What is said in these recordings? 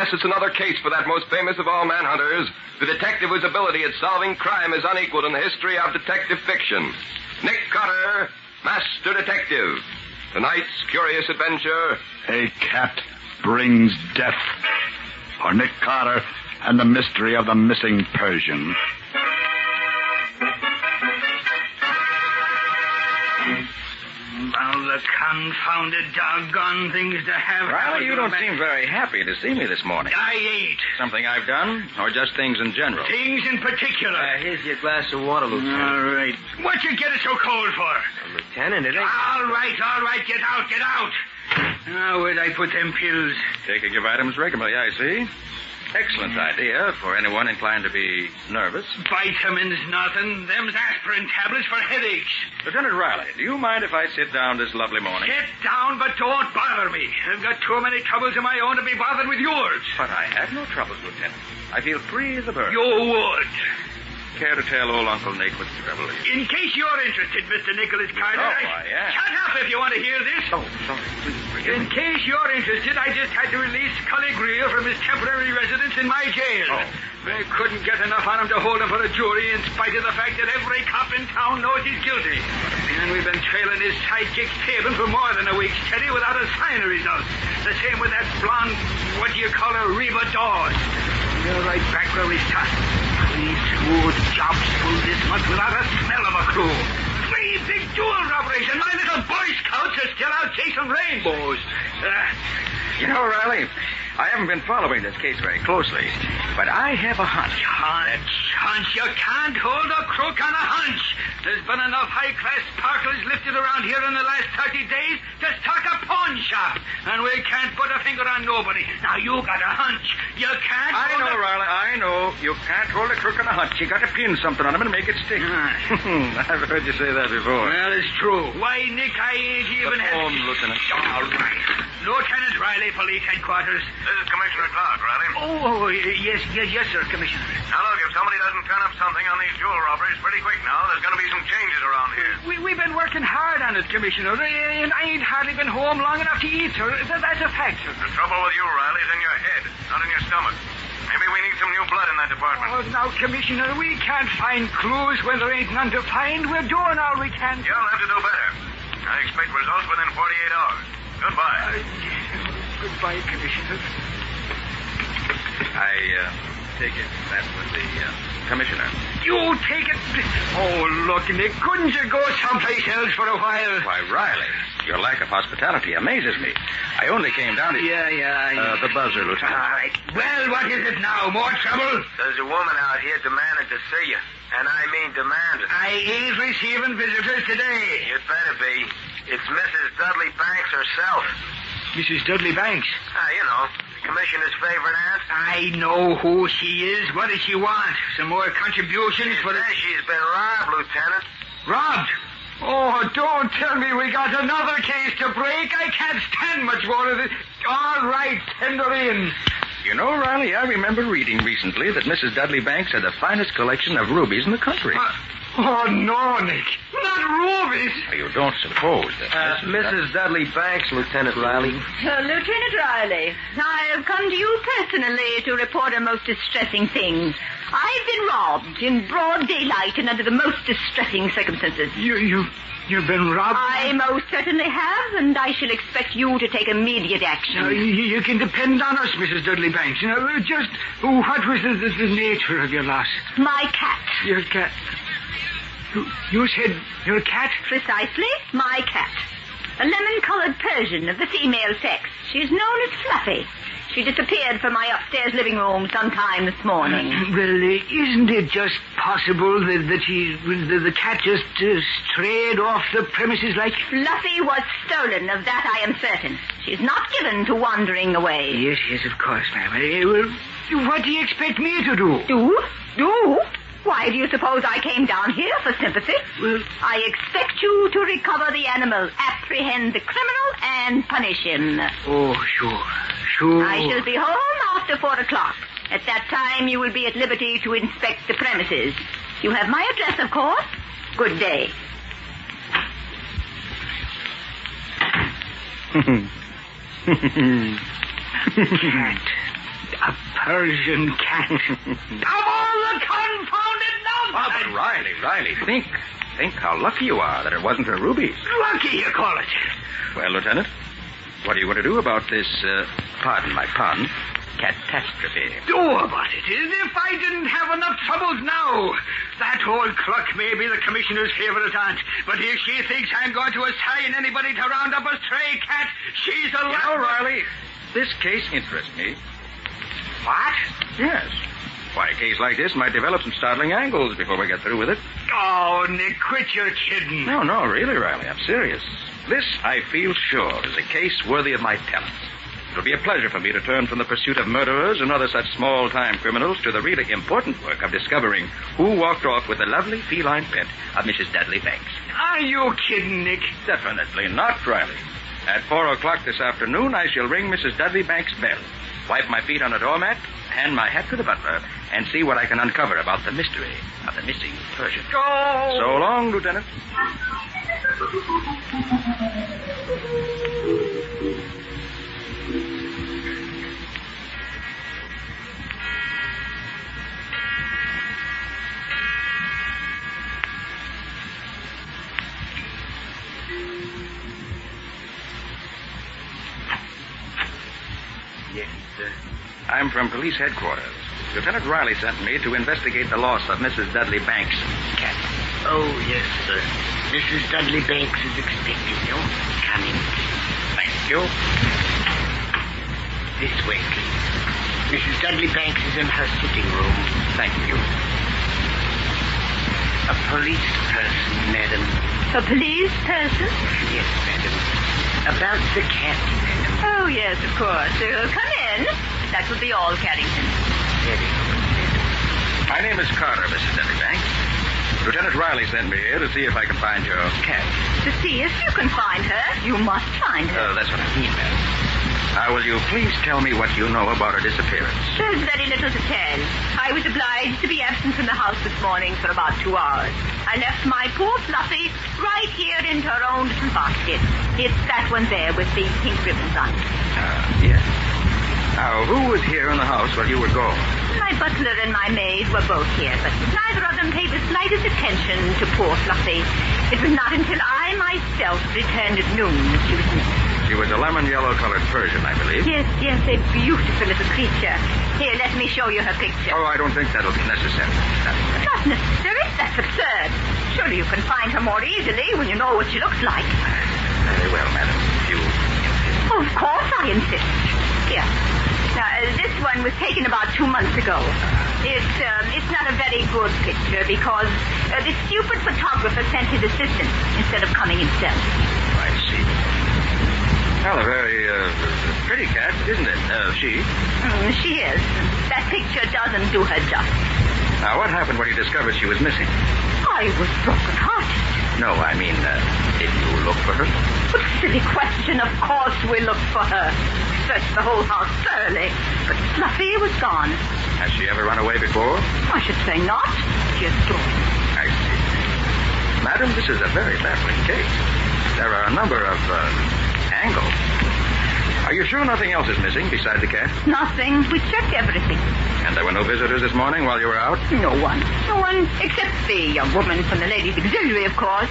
Yes, it's another case for that most famous of all manhunters, the detective whose ability at solving crime is unequaled in the history of detective fiction. Nick Carter, Master Detective. Tonight's curious adventure... A cat brings death. For Nick Carter and the mystery of the missing Persian. Well, the confounded doggone things to have... Riley, you don't seem very happy to see me this morning. I ain't. Something I've done, or just things in general? Things in particular. Here's your glass of water, Lieutenant. All right. What you get it so cold for? Lieutenant, it ain't... All right. Get out. Now, where'd I put them pills? Taking your vitamins regularly, I see. Excellent idea for anyone inclined to be nervous. Vitamins, nothing. Them's aspirin tablets for headaches. Lieutenant Riley, do you mind if I sit down this lovely morning? Sit down, but don't bother me. I've got too many troubles of my own to be bothered with yours. But I have no troubles, Lieutenant. I feel free as a bird. You would. Care to tell old Uncle Nick what the trouble is? In case you're interested, Mr. Nicholas Carter... Oh, I am. Shut up if you want to hear this. Oh, sorry. Please forgive me. In case you're interested, I just had to release Scully Greer from his temporary residence in my jail. Oh. They couldn't get enough on him to hold him for a jury in spite of the fact that every cop in town knows he's guilty. And we've been trailing his sidekick Taven for more than a week steady without a sign of results. The same with that blonde, Reba Dawes. We're right back where we started. 3 smooth jobs full this month without a smell of a clue. 3 big dual robberies, and my little Boy Scouts are still out chasing rainbows. You know, Riley, I haven't been following this case very closely, but I have a hunch. Hunch? You can't hold a crook on a hunch. There's been enough high-class sparklers lifted around here in the last 30 days to stock a pawn shop, and we can't put a finger on nobody. Now, you got a hunch. You can't... Riley, I know. You can't hold a crook on a hunch. You got to pin something on him and make it stick. I've heard you say that before. Well, it's true. Why, Nick, I ain't even had... Lieutenant. All right. Lieutenant Riley, Police Headquarters. This is Commissioner Clark, Riley. Yes, sir, Commissioner. Now, look, if somebody doesn't turn up something on these jewel robberies pretty quick now, there's going to be some changes around here. We've been working hard on it, Commissioner, and I ain't hardly been home long enough to eat, sir. That's a fact, sir. The trouble with you, Riley, is in your head, not in your stomach. Maybe we need some new blood in that department. Oh, now, Commissioner, we can't find clues when there ain't none to find. We're doing all we can. You'll have to do better. I expect results within 48 hours. Goodbye. Goodbye, Commissioner. I take it that was the commissioner. You take it... Oh, look, Nick, couldn't you go someplace else for a while? Why, Riley, your lack of hospitality amazes me. I only came down to... Yeah. The buzzer, Lieutenant. All right. Well, what is it now? More trouble? There's a woman out here demanding to see you. And I mean demanding. I ain't receiving visitors today. You'd better be. It's Mrs. Dudley Banks herself. Mrs. Dudley Banks? You know, the commissioner's favorite aunt. I know who she is. What does she want? Some more contributions She for the... says she's been robbed, Lieutenant. Robbed? Oh, don't tell me we got another case to break. I can't stand much more of this. All right, tender in. You know, Riley, I remember reading recently that Mrs. Dudley Banks had the finest collection of rubies in the country. Oh, no, Nick. Not rubies. You don't suppose that... Mrs. Dudley Banks, Lieutenant Riley. Lieutenant Riley, I have come to you personally to report a most distressing thing. I've been robbed in broad daylight and under the most distressing circumstances. You've been robbed? I most certainly have, and I shall expect you to take immediate action. You can depend on us, Mrs. Dudley Banks. Just what was the nature of your loss? My cat. Your cat? You said your cat? Precisely, my cat. A lemon-colored Persian of the female sex. She's known as Fluffy. She disappeared from my upstairs living room sometime this morning. Well, isn't it just possible that the cat just strayed off the premises like... Fluffy was stolen, of that I am certain. She's not given to wandering away. Yes, of course, ma'am. Well, what do you expect me to do? Do? Why do you suppose I came down here for sympathy? Well, I expect you to recover the animal, apprehend the criminal, and punish him. Oh, sure. I shall be home after 4 o'clock. At that time, you will be at liberty to inspect the premises. You have my address, of course. Good day. Cat. A Persian cat. Of all the confounded Oh, nonsense! but Riley, think how lucky you are that it wasn't her rubies. Lucky, you call it. Well, Lieutenant, what are you going to do about this, pardon my pun, catastrophe? Do about it as if I didn't have enough troubles now. That old Cluck may be the commissioner's favorite aunt, but if she thinks I'm going to assign anybody to round up a stray cat, she's a You know, Riley, this case interests me. What? Yes. Why, a case like this might develop some startling angles before we get through with it. Oh, Nick, quit your kidding. No, really, Riley, I'm serious. This, I feel sure, is a case worthy of my talents. It'll be a pleasure for me to turn from the pursuit of murderers and other such small-time criminals to the really important work of discovering who walked off with the lovely feline pet of Mrs. Dudley Banks. Are you kidding, Nick? Definitely not, Riley. At 4 o'clock this afternoon, I shall ring Mrs. Dudley Banks' bell, wipe my feet on a doormat, hand my hat to the butler, and see what I can uncover about the mystery of the missing Persian. Oh! So long, Lieutenant. Yes, sir. I'm from police headquarters. Lieutenant Riley sent me to investigate the loss of Mrs. Dudley Banks' cat. Oh, yes, sir. Mrs. Dudley Banks is expecting you. Come in. Thank you. This way, please. Mrs. Dudley Banks is in her sitting room. Thank you. A police person, madam. A police person? Yes, madam. About the cat, madam. Oh, yes, of course. Come in. That will be all, Carrington. Very good, madam. My name is Carter, Mrs. Dudley Banks. Lieutenant Riley sent me here to see if I can find your cat. To see if you can find her, you must find her. Oh, that's what I mean, madam. Now, will you please tell me what you know about her disappearance? There's very little to tell. I was obliged to be absent from the house this morning for about 2 hours. I left my poor Fluffy right here in her own little basket. It's that one there with the pink ribbons on it. Yes. Now, who was here in the house while you were gone? My butler and my maid were both here, but neither of them paid the slightest attention to poor Fluffy. It was not until I myself returned at noon that she was missing. She was a lemon-yellow-colored Persian, I believe. Yes, a beautiful little creature. Here, let me show you her picture. Oh, I don't think that'll be necessary. Not necessary? That's absurd. Surely you can find her more easily when you know what she looks like. Very well, madam. If you insist. Oh, of course I insist. Here. Now, this one was taken about 2 months ago. It's not a very good picture because the stupid photographer sent his assistant instead of coming himself. I see. Well, a very pretty cat, isn't it? She. She is. That picture doesn't do her justice. Now, what happened when you discovered she was missing? I was broken-hearted. No, I mean, did you look for her? What a silly question. Of course we looked for her. Searched the whole house thoroughly. But Fluffy was gone. Has she ever run away before? I should say not. She escaped. I see. Madam, this is a very baffling case. There are a number of angles. Are you sure nothing else is missing besides the cat? Nothing. We checked everything. And there were no visitors this morning while you were out? No one. No one except the young woman from the ladies' auxiliary, of course.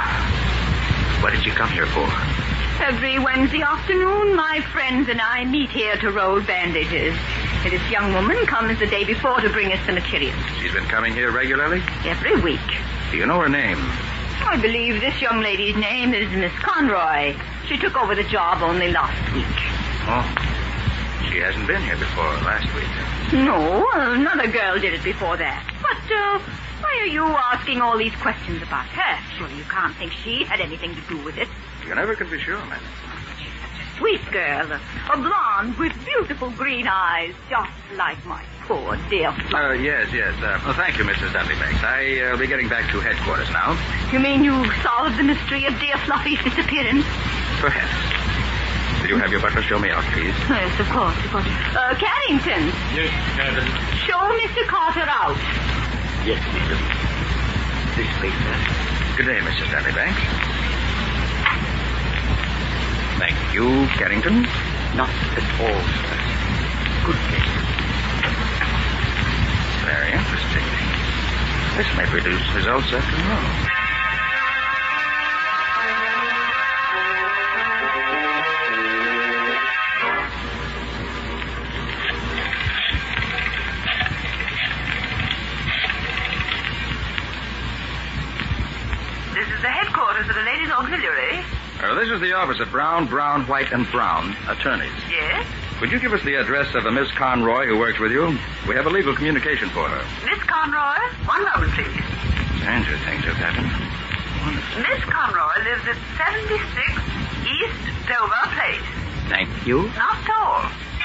What did she come here for? Every Wednesday afternoon, my friends and I meet here to roll bandages. And this young woman comes the day before to bring us the materials. She's been coming here regularly? Every week. Do you know her name? I believe this young lady's name is Miss Conroy. She took over the job only last week. Oh. She hasn't been here before last week. No, another girl did it before that. But, why are you asking all these questions about her? Surely you can't think she had anything to do with it. You never can be sure, madam. She's such a sweet girl. A blonde with beautiful green eyes, just like my poor dear Fluffy. Yes. Well, thank you, Mrs. Dudley Banks. I'll be getting back to headquarters now. You mean you solved the mystery of dear Fluffy's disappearance? Perhaps. Will you have your butler show me out, please? Yes, of course. Carrington. Yes, madam. Show Mr. Carter out. Yes, madam. This way, sir. Good day, Mrs. Dudley Banks. Thank you, Carrington. Not at all, sir. Good day. Very interesting. This may produce results after all. This is the headquarters of the Ladies' Auxiliary. This is the office of Brown, White, and Brown, attorneys. Yes? Could you give us the address of a Miss Conroy who works with you? We have a legal communication for her. Miss Conroy? One moment, please. Stranger things have happened. Miss Conroy lives at 76 East Dover Place. Thank you. Not tall.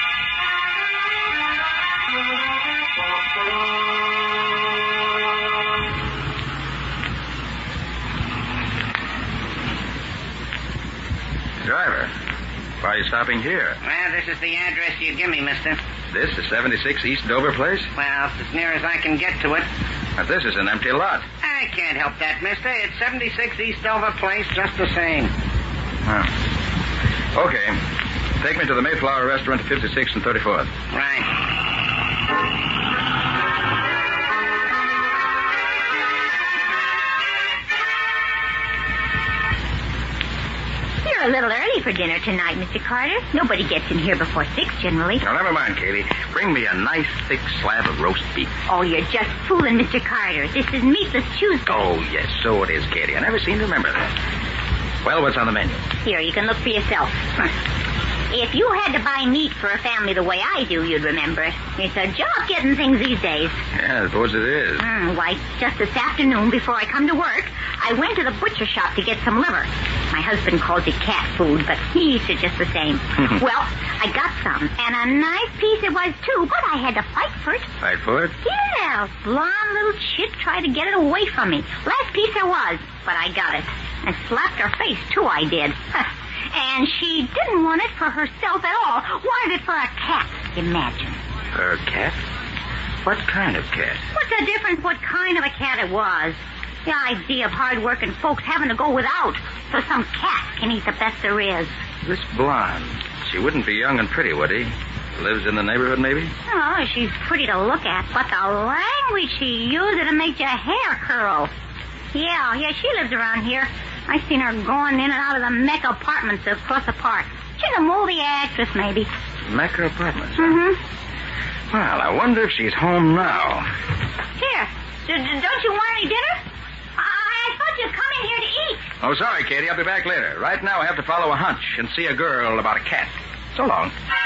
Driver, why are you stopping here? Well, this is the address you give me, mister. This is 76 East Dover Place? Well, it's as near as I can get to it. But this is an empty lot. I can't help that, mister. It's 76 East Dover Place, just the same. Huh. Okay. Take me to the Mayflower Restaurant at 56th and 34th. Right. You're a little early for dinner tonight, Mr. Carter. Nobody gets in here before 6 generally. Now, never mind, Katie. Bring me a nice, thick slab of roast beef. Oh, you're just fooling, Mr. Carter. This is Meatless Tuesday. Oh, yes, so it is, Katie. I never seem to remember that. Well, what's on the menu? Here, you can look for yourself. If you had to buy meat for a family the way I do, you'd remember. It's a job getting things these days. Yeah, I suppose it is. Why, just this afternoon, before I come to work, I went to the butcher shop to get some liver. My husband calls it cat food, but he eats it just the same. Well, I got some, and a nice piece it was, too, but I had to fight for it. Fight for it? Yeah, blonde little chit tried to get it away from me. Last piece there was, but I got it. And slapped her face, too, I did. And she didn't want it for herself at all. Wanted it for a cat, imagine. For a cat? What kind of cat? What's the difference what kind of a cat it was? The idea of hard-working folks having to go without so some cat can eat the best there is. This blonde, she wouldn't be young and pretty, would he? Lives in the neighborhood, maybe? Oh, she's pretty to look at, but the language she used, it'll make your hair curl. Yeah, she lives around here. I seen her going in and out of the Mecca apartments across the park. She's a movie actress, maybe. Mecca apartments? Mm-hmm. Well, I wonder if she's home now. Here, don't you want any dinner? I thought you'd come in here to eat. Oh, sorry, Katie. I'll be back later. Right now I have to follow a hunch and see a girl about a cat. So long.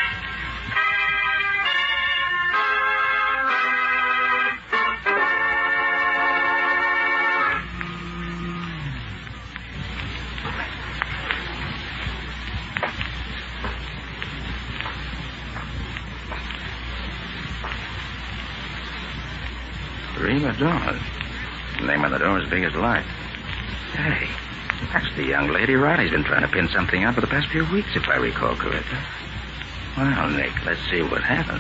Prima Donna. The name on the door is big as life. Hey, that's the young lady Riley's been trying to pin something on for the past few weeks, if I recall correctly. Well, Nick, let's see what happens.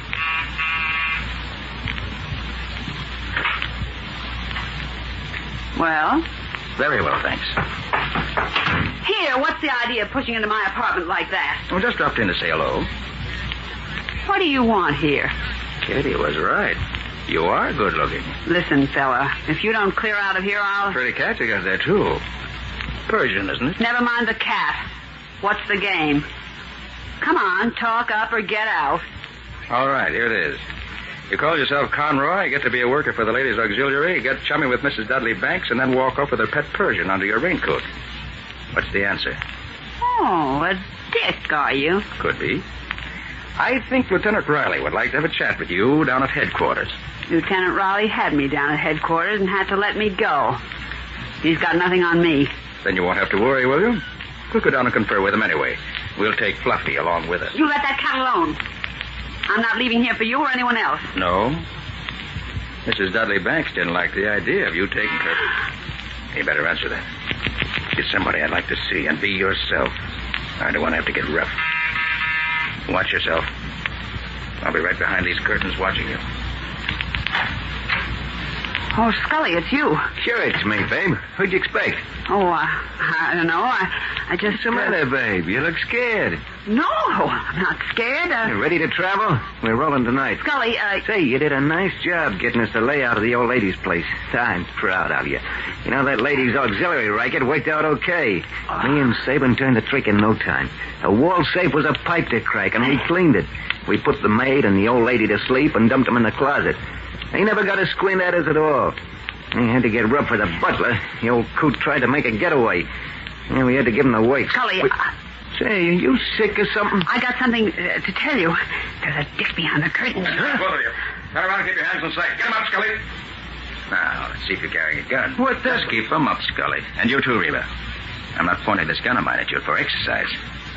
Well? Very well, thanks. Here, what's the idea of pushing into my apartment like that? We just dropped in to say hello. What do you want here? Katie was right. You are good looking. Listen, fella, if you don't clear out of here, I'll... Pretty cat you got there, too. Persian, isn't it? Never mind the cat. What's the game? Come on, talk up or get out. All right, here it is. You call yourself Conroy, get to be a worker for the Ladies' Auxiliary, get chummy with Mrs. Dudley Banks, and then walk off with her pet Persian under your raincoat. What's the answer? Oh, a dick, are you? Could be. I think Lieutenant Riley would like to have a chat with you down at headquarters. Lieutenant Riley had me down at headquarters and had to let me go. He's got nothing on me. Then you won't have to worry, will you? We'll go down and confer with him anyway. We'll take Fluffy along with us. You let that cat alone. I'm not leaving here for you or anyone else. No? Mrs. Dudley Banks didn't like the idea of you taking her. You better answer that. You're somebody I'd like to see, and be yourself. I don't want to have to get rough. Watch yourself. I'll be right behind these curtains watching you. Oh, Scully, it's you. Sure, it's me, babe. Who'd you expect? Oh, I don't know. I just... What's the matter, babe? You look scared. No, I'm not scared. You ready to travel? We're rolling tonight. Scully, Say, you did a nice job getting us the layout of the old lady's place. I'm proud of you. You know, that lady's auxiliary racket worked out okay. Me and Sabin turned the trick in no time. The wall safe was a pipe to crack, and we cleaned it. We put the maid and the old lady to sleep and dumped them in the closet. They never got a squint at us at all. We had to get rough for the butler. The old coot tried to make a getaway. Yeah, we had to give him the works. Scully, Say, are you sick or something? I got something to tell you. There's a dick behind the curtain. Both of you. Turn around and keep your hands in sight. Get him up, Scully. Now, let's see if you're carrying a gun. What the... Just keep them up, Scully. And you too, Reba. I'm not pointing this gun of mine at you for exercise.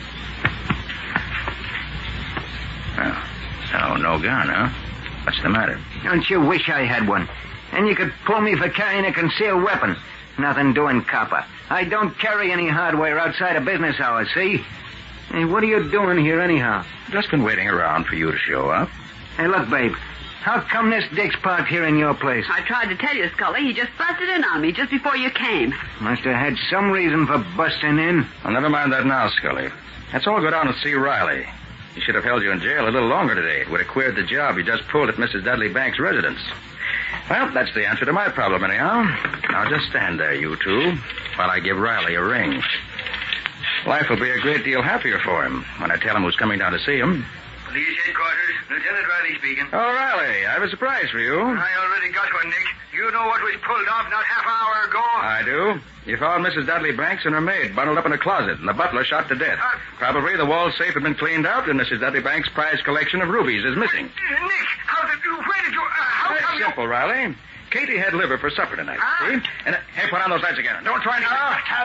Oh, no gun, huh? What's the matter? Don't you wish I had one? And you could pull me for carrying a concealed weapon. Nothing doing, copper. I don't carry any hardware outside of business hours, see? Hey, what are you doing here anyhow? Just been waiting around for you to show up. Hey, look, babe. How come this dick's parked here in your place? I tried to tell you, Scully. He just busted in on me just before you came. Must have had some reason for busting in. Well, never mind that now, Scully. Let's all go down and see Riley. He should have held you in jail a little longer today. It would have queered the job you just pulled at Mrs. Dudley Banks' residence. Well, that's the answer to my problem, anyhow. Now, just stand there, you two, while I give Riley a ring. Life will be a great deal happier for him when I tell him who's coming down to see him. Police headquarters. Lieutenant Riley speaking. Oh, Riley, I have a surprise for you. I already got one, Nick. You know what was pulled off not half an hour ago? I do. You found Mrs. Dudley Banks and her maid bundled up in a closet, and the butler shot to death. Probably the wall safe had been cleaned out, and Mrs. Dudley Banks' prized collection of rubies is missing. Nick, where did you... Very simple, Riley. Katie had liver for supper tonight, see? And, hey, put on those lights again. Don't try anything.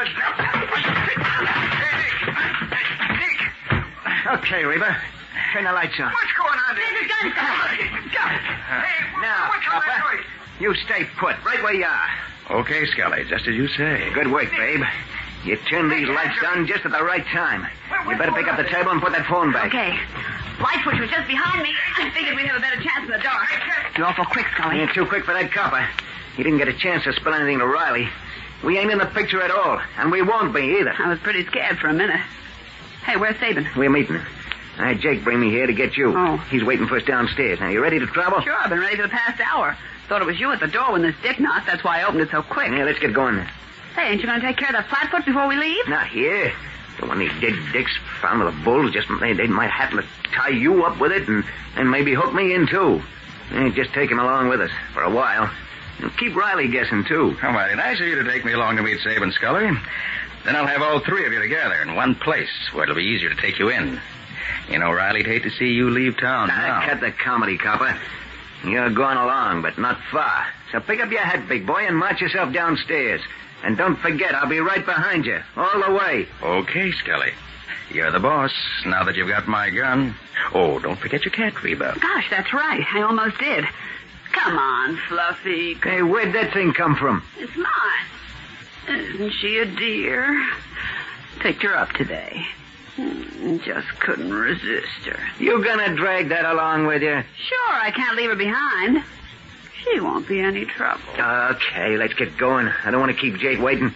Hey, Nick. Okay, Reba. Turn the lights on. What's going on there? There's a gun. Hey, Now, what's all that Papa, noise? you stay put, right where you are. Okay, Scully, just as you say. Good work, babe. You turned these lights on just at the right time. You better pick up the table and put that phone back. Okay. Light switch was just behind me. I figured we'd have a better chance in the dark. You're awful quick, Scully. You're too quick for that copper. He didn't get a chance to spill anything to Riley. We ain't in the picture at all, and we won't be either. I was pretty scared for a minute. Hey, where's Sabin? We're meeting. I had Jake bring me here to get you. Oh. He's waiting for us downstairs. Now, you ready to travel? Sure, I've been ready for the past hour. Thought it was you at the door when this dick knocked. That's why I opened it so quick. Yeah, let's get going then. Hey, ain't you going to take care of that flatfoot before we leave? Not here. The one these dead dicks found with the bulls, just they might have to tie you up with it and maybe hook me in, too. Just take him along with us for a while. And keep Riley guessing, too. How mighty nice of you to take me along to meet Sabin, Scully. Then I'll have all three of you together in one place where it'll be easier to take you in. You know, Riley'd hate to see you leave town now. Cut the comedy, copper. You're going along, but not far. So pick up your hat, big boy, and march yourself downstairs. And don't forget, I'll be right behind you, all the way. Okay, Scully. You're the boss, now that you've got my gun. Oh, don't forget your cat, Reba. Gosh, that's right. I almost did. Come on, Fluffy. Hey, where'd that thing come from? It's mine. Isn't she a dear? Picked her up today. Just couldn't resist her. You gonna drag that along with you? Sure, I can't leave her behind. She won't be any trouble. Okay, let's get going. I don't want to keep Jake waiting.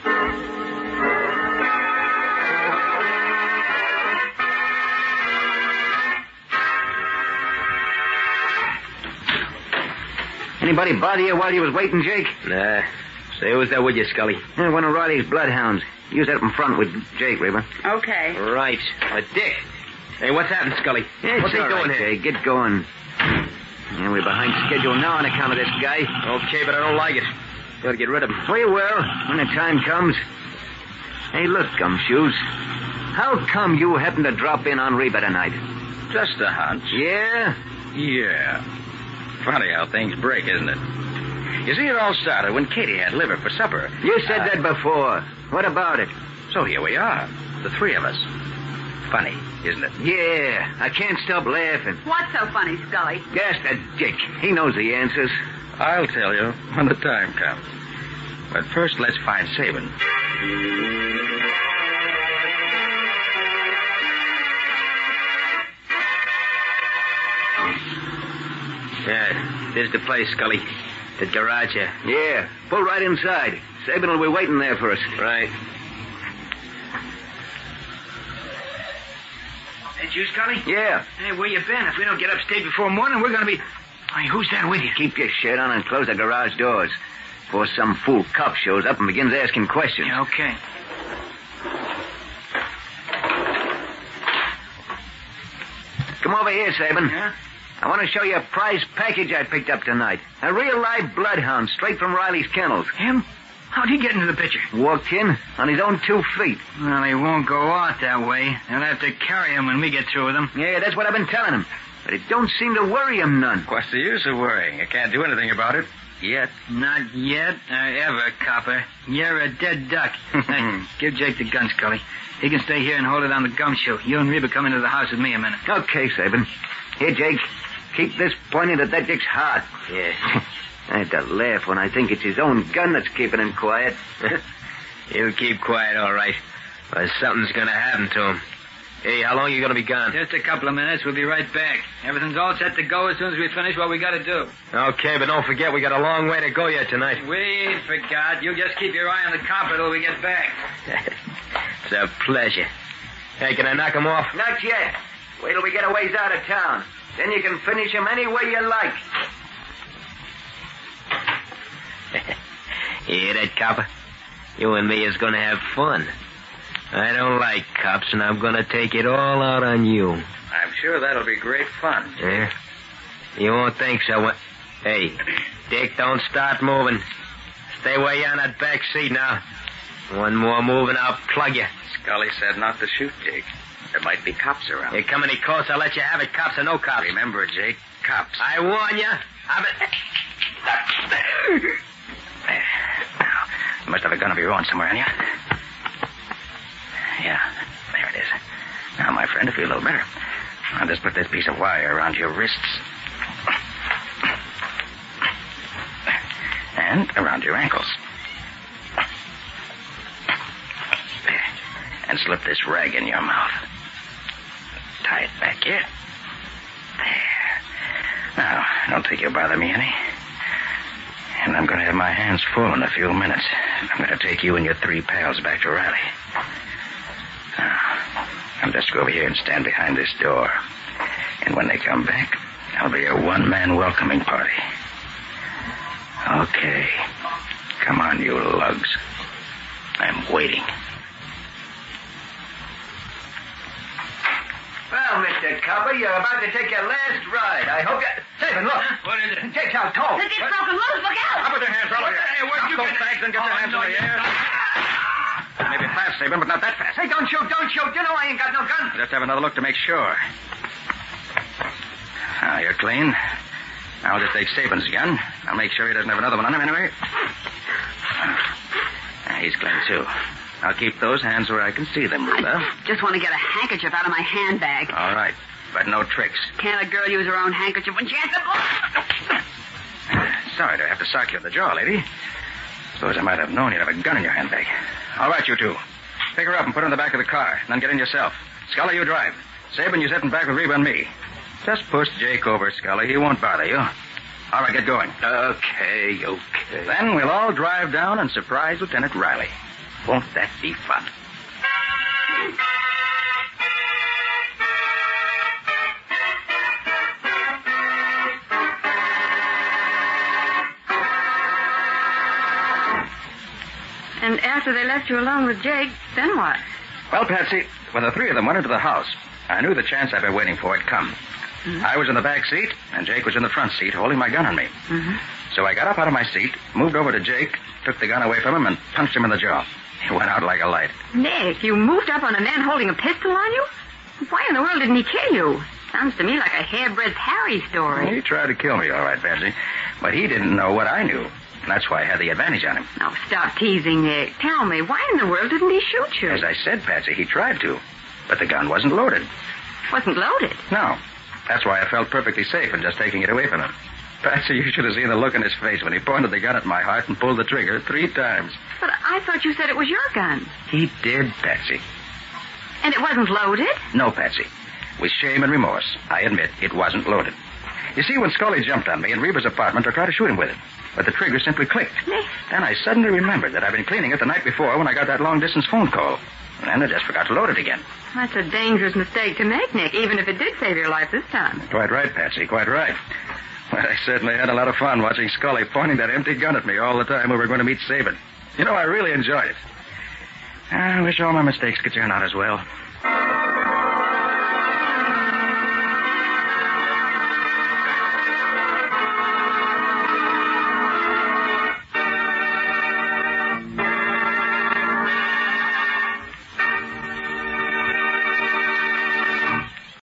Anybody bother you while you was waiting, Jake? Nah. Say, who's that with you, Scully? One of Riley's bloodhounds. Use that up in front with Jake, Reba. Okay. Right. Dick. Hey, what's happened, Scully? What's he doing here? Jake, get going. Yeah, we're behind schedule now on account of this guy. Okay, but I don't like it. Got to get rid of him. We will, when the time comes. Hey, look, Gumshoes. How come you happened to drop in on Reba tonight? Just a hunch. Yeah? Yeah. Funny how things break, isn't it? You see, it all started when Katie had liver for supper. You said that before. What about it? So here we are, the three of us. Funny, isn't it? Yeah, I can't stop laughing. What's so funny, Scully? Ask that Dick. He knows the answers. I'll tell you when the time comes. But first, let's find Sabin. Yeah, this is the place, Scully. The garage, Yeah. Pull right inside. Sabin will be waiting there for us. Right. That you, Scully? Yeah. Hey, where you been? If we don't get upstate before morning, we're going to be... Hey, who's that with you? Keep your shirt on and close the garage doors before some fool cop shows up and begins asking questions. Yeah, okay. Come over here, Sabin. Yeah? I want to show you a prize package I picked up tonight. A real live bloodhound straight from Riley's kennels. Him? How'd he get into the picture? Walked in on his own 2 feet. Well, he won't go out that way. They'll have to carry him when we get through with him. Yeah, that's what I've been telling him. But it don't seem to worry him none. What's the use of worrying? I can't do anything about it. Yet. Not yet or ever, copper. You're a dead duck. Hey, give Jake the gun, Scully. He can stay here and hold it on the gumshoe. You and Reba come into the house with me a minute. Okay, Sabin. Here, Jake. Keep this pointed at that Dick's heart. Yeah. I had to laugh when I think it's his own gun that's keeping him quiet. He'll keep quiet, all right. But something's going to happen to him. Hey, how long are you going to be gone? Just a couple of minutes. We'll be right back. Everything's all set to go as soon as we finish what we got to do. Okay, but don't forget we got a long way to go yet tonight. We ain't forgot. You just keep your eye on the copper till we get back. It's a pleasure. Hey, can I knock him off? Not yet. Wait till we get a ways out of town. Then you can finish him any way you like. Hear that, copper? You and me is going to have fun. I don't like cops, and I'm going to take it all out on you. I'm sure that'll be great fun. Yeah? You won't think so. Hey, Dick, don't start moving. Stay where you're on that back seat now. One more move and I'll plug you. Scully said not to shoot, Jake. There might be cops around. You come any close, I'll let you have it, cops or no cops. Remember, Jake, cops. I warn you. Now, you must have a gun of your own somewhere, haven't you? Yeah, there it is. Now, my friend, to feel a little better, I'll just put this piece of wire around your wrists. And around your ankles. And slip this rag in your mouth. Tie it back here. There. Now, don't think you'll bother me any. And I'm going to have my hands full in a few minutes. I'm going to take you and your 3 pals back to Raleigh. Now, I'll just go over here and stand behind this door. And when they come back, I'll be a one-man welcoming party. Okay. Come on, you lugs. I'm waiting. Well, Mr. Copper, you're about to take your last ride. I hope you... Sabin, look. What is it? Jake's out cold. Dick's broken loose. Look out! Up with your hands, brother. Hey, where'd you those get bags and get your hands in the air. Maybe fast, Sabin, but not that fast. Hey, don't shoot, don't shoot. You know I ain't got no gun. Just have another look to make sure. Now, you're clean. Now, I'll just take Sabin's gun. I'll make sure he doesn't have another one on him anyway. He's clean, too. I'll keep those hands where I can see them, Reba. I just want to get a handkerchief out of my handbag. All right, but no tricks. Can't a girl use her own handkerchief when she has to... Sorry to have to sock you in the jaw, lady. Suppose I might have known you'd have a gun in your handbag. All right, you two. Pick her up and put her in the back of the car, and then get in yourself. Scully, you drive. Sabin, you sit in back with Reba and me. Just push Jake over, Scully. He won't bother you. All right, get going. Okay. Then we'll all drive down and surprise Lieutenant Riley. Won't that be fun? And after they left you alone with Jake, then what? Well, Patsy, when the 3 of them went into the house, I knew the chance I'd been waiting for had come. Mm-hmm. I was in the back seat, and Jake was in the front seat holding my gun on me. Mm-hmm. So I got up out of my seat, moved over to Jake, took the gun away from him, and punched him in the jaw. He went out like a light. Nick, you moved up on a man holding a pistol on you? Why in the world didn't he kill you? Sounds to me like a hairbreadth Harry story. He tried to kill me, all right, Patsy. But he didn't know what I knew. That's why I had the advantage on him. Now, stop teasing, Nick. Tell me, why in the world didn't he shoot you? As I said, Patsy, he tried to. But the gun wasn't loaded. Wasn't loaded? No. That's why I felt perfectly safe in just taking it away from him. Patsy, you should have seen the look in his face when he pointed the gun at my heart and pulled the trigger 3 times. But I thought you said it was your gun. He did, Patsy. And it wasn't loaded? No, Patsy. With shame and remorse, I admit it wasn't loaded. You see, when Scully jumped on me in Reba's apartment to try to shoot him with it, but the trigger simply clicked. Then I suddenly remembered that I'd been cleaning it the night before when I got that long-distance phone call. And I just forgot to load it again. That's a dangerous mistake to make, Nick, even if it did save your life this time. Quite right, Patsy, quite right. Well, I certainly had a lot of fun watching Scully pointing that empty gun at me all the time we were going to meet Sabin. You know, I really enjoyed it. I wish all my mistakes could turn out as well.